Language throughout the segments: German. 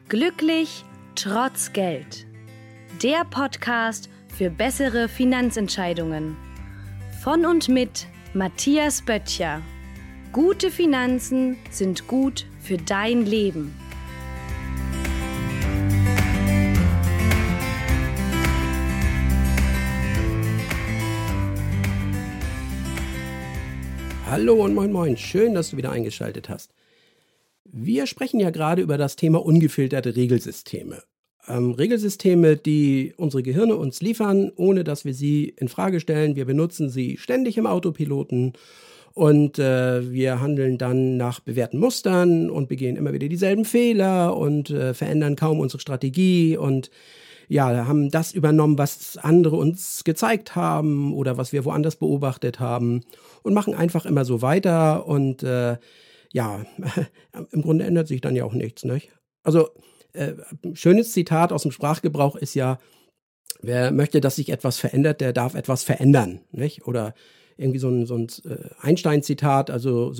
Glücklich trotz Geld. Der Podcast für bessere Finanzentscheidungen. Von und mit Matthias Böttcher. Gute Finanzen sind gut für dein Leben. Hallo und moin moin, schön, dass du wieder eingeschaltet hast. Wir sprechen ja gerade über das Thema ungefilterte Regelsysteme. Regelsysteme, die unsere Gehirne uns liefern, ohne dass wir sie in Frage stellen. Wir benutzen sie ständig im Autopiloten und wir handeln dann nach bewährten Mustern und begehen immer wieder dieselben Fehler und verändern kaum unsere Strategie und ja, haben das übernommen, was andere uns gezeigt haben oder was wir woanders beobachtet haben und machen einfach immer so weiter und ja, im Grunde ändert sich dann ja auch nichts, nicht? Also, schönes Zitat aus dem Sprachgebrauch ist ja, wer möchte, dass sich etwas verändert, der darf etwas verändern, nicht? Oder irgendwie so ein Einstein-Zitat, also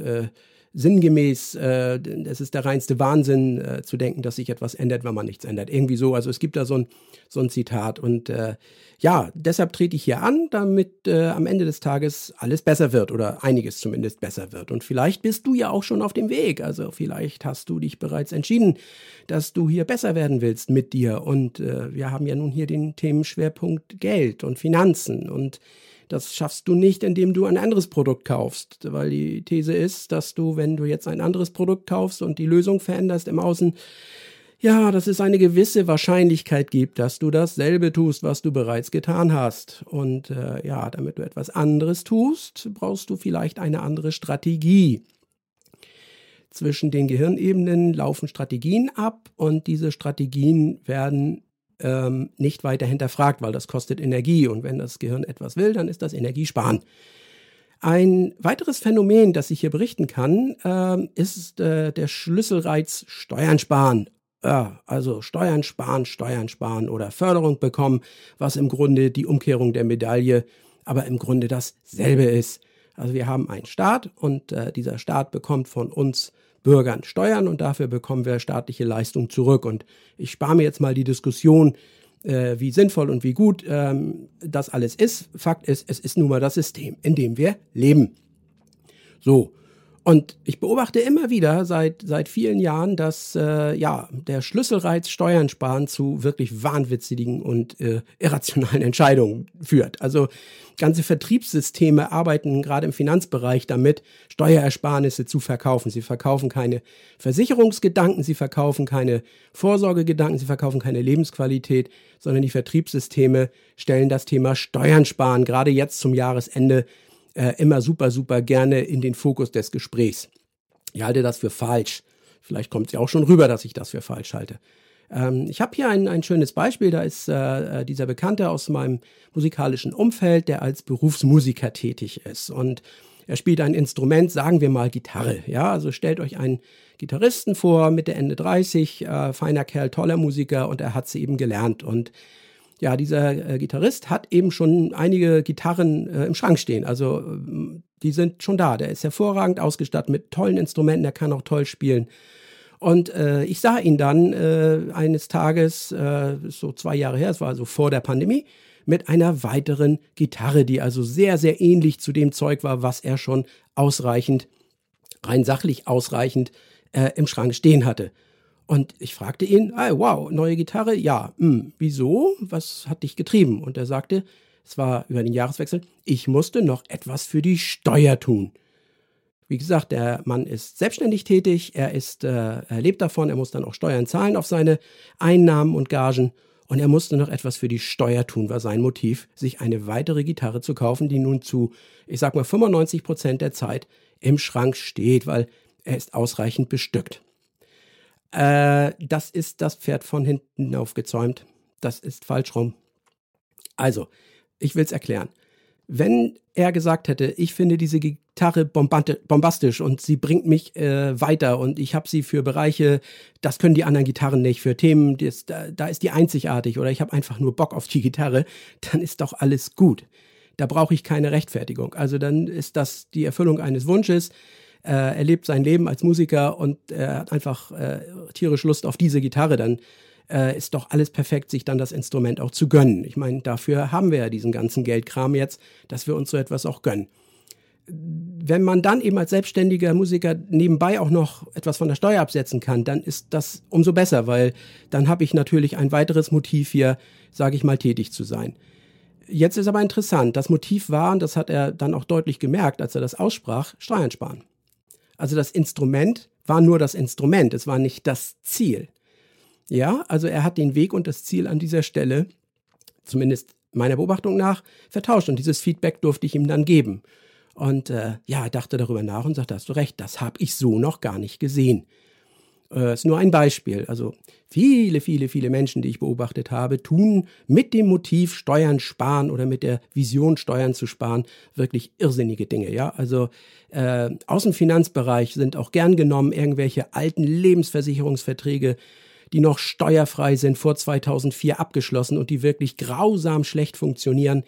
sinngemäß, es ist der reinste Wahnsinn, zu denken, dass sich etwas ändert, wenn man nichts ändert. Irgendwie so, also es gibt da so ein Zitat und ja, deshalb trete ich hier an, damit am Ende des Tages alles besser wird oder einiges zumindest besser wird. Und vielleicht bist du ja auch schon auf dem Weg, also vielleicht hast du dich bereits entschieden, dass du hier besser werden willst mit dir und wir haben ja nun hier den Themenschwerpunkt Geld und Finanzen und das schaffst du nicht, indem du ein anderes Produkt kaufst, weil die These ist, dass du, wenn du jetzt ein anderes Produkt kaufst und die Lösung veränderst im Außen, ja, dass es eine gewisse Wahrscheinlichkeit gibt, dass du dasselbe tust, was du bereits getan hast. Und ja, damit du etwas anderes tust, brauchst du vielleicht eine andere Strategie. Zwischen den Gehirnebenen laufen Strategien ab und diese Strategien werden nicht weiter hinterfragt, weil das kostet Energie und wenn das Gehirn etwas will, dann ist das Energiesparen. Ein weiteres Phänomen, das ich hier berichten kann, ist der Schlüsselreiz Steuern sparen. Also Steuern sparen oder Förderung bekommen, was im Grunde die Umkehrung der Medaille, aber im Grunde dasselbe ist. Also wir haben einen Staat und dieser Staat bekommt von uns Bürgern Steuern und dafür bekommen wir staatliche Leistung zurück. Und ich spare mir jetzt mal die Diskussion, wie sinnvoll und wie gut das alles ist. Fakt ist, es ist nun mal das System, in dem wir leben. So. Und ich beobachte immer wieder seit vielen Jahren, dass ja, der Schlüsselreiz Steuern sparen zu wirklich wahnwitzigen und irrationalen Entscheidungen führt. Also ganze Vertriebssysteme arbeiten gerade im Finanzbereich damit, Steuerersparnisse zu verkaufen. Sie verkaufen keine Versicherungsgedanken, sie verkaufen keine Vorsorgegedanken, sie verkaufen keine Lebensqualität, sondern die Vertriebssysteme stellen das Thema Steuern sparen, gerade jetzt zum Jahresende, immer super, super gerne in den Fokus des Gesprächs. Ich halte das für falsch. Vielleicht kommt es ja auch schon rüber, dass ich das für falsch halte. Ich habe hier ein schönes Beispiel. Da ist dieser Bekannte aus meinem musikalischen Umfeld, der als Berufsmusiker tätig ist. Und er spielt ein Instrument, sagen wir mal Gitarre. Ja, also stellt euch einen Gitarristen vor, Mitte, Ende 30, feiner Kerl, toller Musiker und er hat sie eben gelernt. Und ja, dieser Gitarrist hat eben schon einige Gitarren im Schrank stehen. Also die sind schon da. Der ist hervorragend ausgestattet mit tollen Instrumenten. Der kann auch toll spielen. Und ich sah ihn dann eines Tages, so 2 Jahre her, es war also vor der Pandemie, mit einer weiteren Gitarre, die also sehr, sehr ähnlich zu dem Zeug war, was er schon ausreichend, rein sachlich ausreichend im Schrank stehen hatte. Und ich fragte ihn, wow, neue Gitarre? Ja, wieso? Was hat dich getrieben? Und er sagte, es war über den Jahreswechsel, ich musste noch etwas für die Steuer tun. Wie gesagt, der Mann ist selbstständig tätig, er lebt davon, er muss dann auch Steuern zahlen auf seine Einnahmen und Gagen. Und er musste noch etwas für die Steuer tun, war sein Motiv, sich eine weitere Gitarre zu kaufen, die nun zu, ich sag mal, 95% der Zeit im Schrank steht, weil er ist ausreichend bestückt. Das ist das Pferd von hinten aufgezäumt. Das ist falsch rum. Also, ich will es erklären. Wenn er gesagt hätte, ich finde diese Gitarre bombastisch und sie bringt mich weiter und ich habe sie für Bereiche, das können die anderen Gitarren nicht, für Themen, da ist die einzigartig oder ich habe einfach nur Bock auf die Gitarre, dann ist doch alles gut. Da brauche ich keine Rechtfertigung. Also dann ist das die Erfüllung eines Wunsches. er lebt sein Leben als Musiker und er hat einfach tierisch Lust auf diese Gitarre, dann ist doch alles perfekt, sich dann das Instrument auch zu gönnen. Ich meine, dafür haben wir ja diesen ganzen Geldkram jetzt, dass wir uns so etwas auch gönnen. Wenn man dann eben als selbstständiger Musiker nebenbei auch noch etwas von der Steuer absetzen kann, dann ist das umso besser, weil dann habe ich natürlich ein weiteres Motiv hier, sage ich mal, tätig zu sein. Jetzt ist aber interessant, das Motiv war, und das hat er dann auch deutlich gemerkt, als er das aussprach, Steuern sparen. Also das Instrument war nur das Instrument, es war nicht das Ziel. Ja, also er hat den Weg und das Ziel an dieser Stelle, zumindest meiner Beobachtung nach, vertauscht und dieses Feedback durfte ich ihm dann geben. Und er dachte darüber nach und sagte, hast du recht, das habe ich so noch gar nicht gesehen. Ist nur ein Beispiel. Also viele Menschen, die ich beobachtet habe, tun mit dem Motiv Steuern sparen oder mit der Vision Steuern zu sparen wirklich irrsinnige Dinge. Ja, also aus dem Finanzbereich sind auch gern genommen irgendwelche alten Lebensversicherungsverträge, die noch steuerfrei sind, vor 2004 abgeschlossen und die wirklich grausam schlecht funktionieren,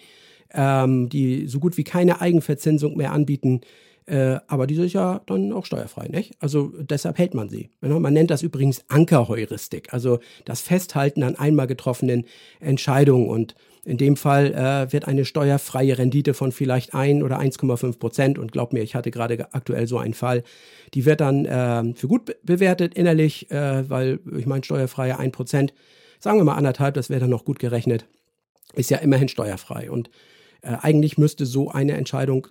die so gut wie keine Eigenverzinsung mehr anbieten, aber die sind ja dann auch steuerfrei, nicht? Also deshalb hält man sie. Man nennt das übrigens Ankerheuristik, also das Festhalten an einmal getroffenen Entscheidungen. Und in dem Fall wird eine steuerfreie Rendite von vielleicht 1 oder 1,5%, und glaub mir, ich hatte gerade aktuell so einen Fall, die wird dann für gut bewertet innerlich, weil ich meine, steuerfreie 1%, sagen wir mal 1,5, das wäre dann noch gut gerechnet, ist ja immerhin steuerfrei. Und eigentlich müsste so eine Entscheidung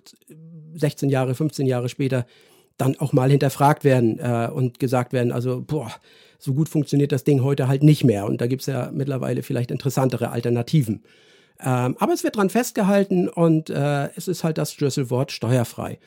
16 Jahre, 15 Jahre später dann auch mal hinterfragt werden und gesagt werden, also so gut funktioniert das Ding heute halt nicht mehr. Und da gibt es ja mittlerweile vielleicht interessantere Alternativen. Aber es wird dran festgehalten und es ist halt das Schlüsselwort steuerfrei.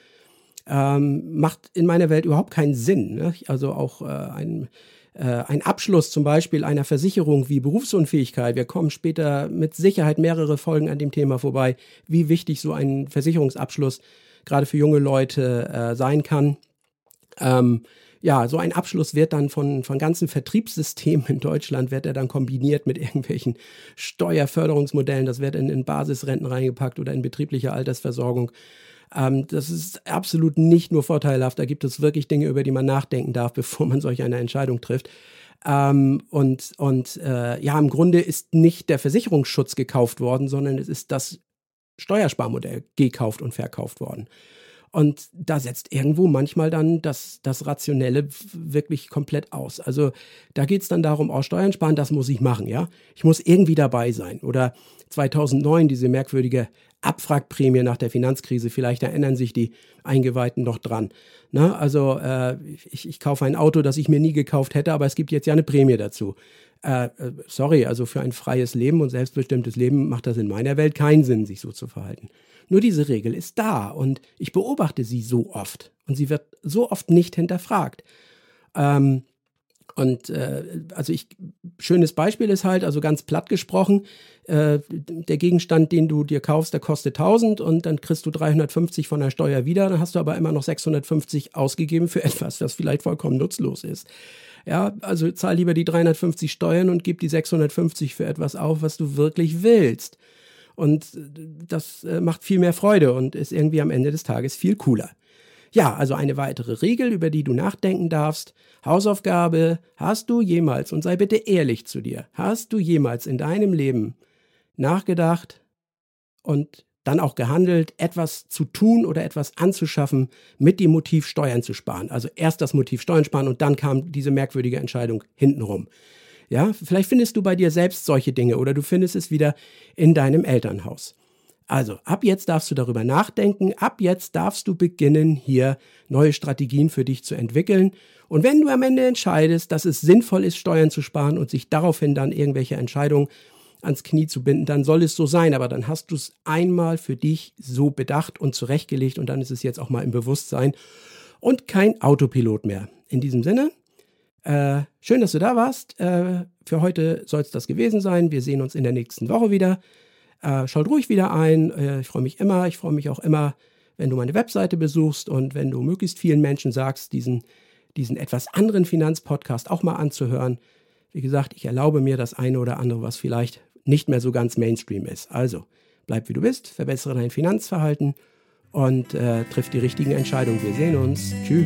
Macht in meiner Welt überhaupt keinen Sinn. Ne? Also auch ein Abschluss zum Beispiel einer Versicherung wie Berufsunfähigkeit. Wir kommen später mit Sicherheit mehrere Folgen an dem Thema vorbei, wie wichtig so ein Versicherungsabschluss gerade für junge Leute sein kann. So ein Abschluss wird dann von ganzen Vertriebssystemen in Deutschland, wird er dann kombiniert mit irgendwelchen Steuerförderungsmodellen. Das wird in Basisrenten reingepackt oder in betriebliche Altersversorgung. Das ist absolut nicht nur vorteilhaft. Da gibt es wirklich Dinge, über die man nachdenken darf, bevor man solch eine Entscheidung trifft. Im Grunde ist nicht der Versicherungsschutz gekauft worden, sondern es ist das Steuersparmodell gekauft und verkauft worden. Und da setzt irgendwo manchmal dann das Rationelle wirklich komplett aus. Also da geht es dann darum, Steuern sparen, das muss ich machen, ja. Ich muss irgendwie dabei sein. Oder 2009 diese merkwürdige Abwrackprämie nach der Finanzkrise, vielleicht erinnern sich die Eingeweihten noch dran. Na, also ich kaufe ein Auto, das ich mir nie gekauft hätte, aber es gibt jetzt ja eine Prämie dazu. Also für ein freies Leben und selbstbestimmtes Leben macht das in meiner Welt keinen Sinn, sich so zu verhalten. Nur diese Regel ist da und ich beobachte sie so oft und sie wird so oft nicht hinterfragt. Schönes Beispiel ist halt, also ganz platt gesprochen, der Gegenstand, den du dir kaufst, der kostet 1.000 und dann kriegst du 350 von der Steuer wieder, dann hast du aber immer noch 650 ausgegeben für etwas, das vielleicht vollkommen nutzlos ist. Ja, also zahl lieber die 350 Steuern und gib die 650 für etwas auf, was du wirklich willst. Und das macht viel mehr Freude und ist irgendwie am Ende des Tages viel cooler. Ja, also eine weitere Regel, über die du nachdenken darfst. Hausaufgabe, hast du jemals, und sei bitte ehrlich zu dir, hast du jemals in deinem Leben nachgedacht und dann auch gehandelt, etwas zu tun oder etwas anzuschaffen mit dem Motiv Steuern zu sparen? Also erst das Motiv Steuern sparen und dann kam diese merkwürdige Entscheidung hintenrum. Ja, vielleicht findest du bei dir selbst solche Dinge oder du findest es wieder in deinem Elternhaus. Also, ab jetzt darfst du darüber nachdenken, ab jetzt darfst du beginnen, hier neue Strategien für dich zu entwickeln. Und wenn du am Ende entscheidest, dass es sinnvoll ist, Steuern zu sparen und sich daraufhin dann irgendwelche Entscheidungen ans Knie zu binden, dann soll es so sein, aber dann hast du es einmal für dich so bedacht und zurechtgelegt und dann ist es jetzt auch mal im Bewusstsein und kein Autopilot mehr. In diesem Sinne, schön, dass du da warst. Für heute soll es das gewesen sein. Wir sehen uns in der nächsten Woche wieder. Schaut ruhig wieder ein. Ich freue mich immer. Ich freue mich auch immer, wenn du meine Webseite besuchst und wenn du möglichst vielen Menschen sagst, diesen etwas anderen Finanzpodcast auch mal anzuhören. Wie gesagt, ich erlaube mir das eine oder andere, was vielleicht nicht mehr so ganz Mainstream ist. Also, bleib wie du bist, verbessere dein Finanzverhalten und trifft die richtigen Entscheidungen. Wir sehen uns. Tschüss.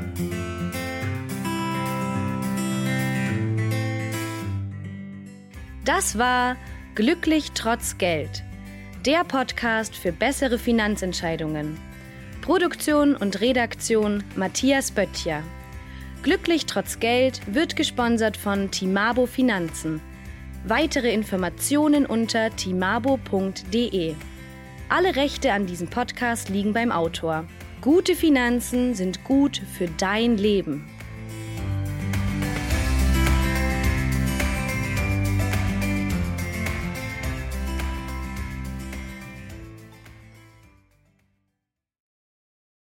Das war Glücklich trotz Geld, der Podcast für bessere Finanzentscheidungen. Produktion und Redaktion Matthias Böttcher. Glücklich trotz Geld wird gesponsert von Timabo Finanzen. Weitere Informationen unter timabo.de. Alle Rechte an diesem Podcast liegen beim Autor. Gute Finanzen sind gut für dein Leben.